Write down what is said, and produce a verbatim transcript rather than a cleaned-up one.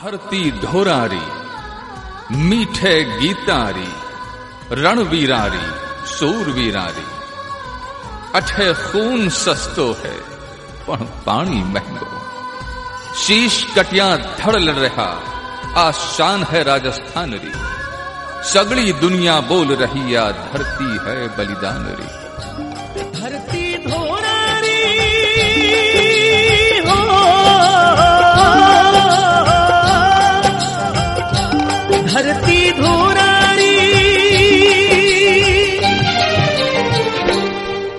धरती ढोरारी, मीठे गीतारी, रणवीरारी सूरवीरारी। अठे खून सस्तो है पण पानी महंगो, शीश कटिया धड़ लड़ रहा आ शान है राजस्थान री। सगड़ी दुनिया बोल रही आ धरती है बलिदान री।